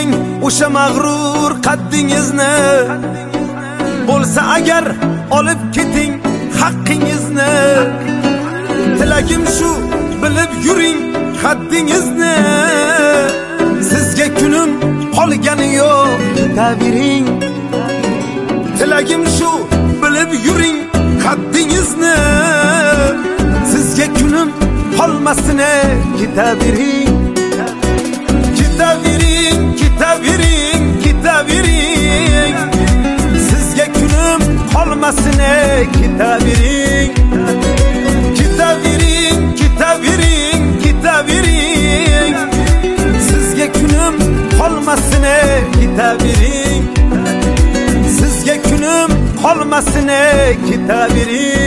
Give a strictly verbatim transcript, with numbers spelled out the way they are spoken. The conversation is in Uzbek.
qo'ymang o'sha mag'rur qaddingizni. Bo'lsa agar olib keting haqqingizni. Tilagim shu, bilib yuring haddingizni. Sizga kunim qolgani yo'q, ketavering. Tilagim shu, bilib yuring haddingizni. Sizga kunim qolmasin, ketavering. Ketavering, ketavering, ketavering. Sizga kunim qolmasin, ketavering. Ketavering, ketavering, ketavering. Sizga kunim qolmasin, ketavering. Sizga kunim qolmasin, ketavering.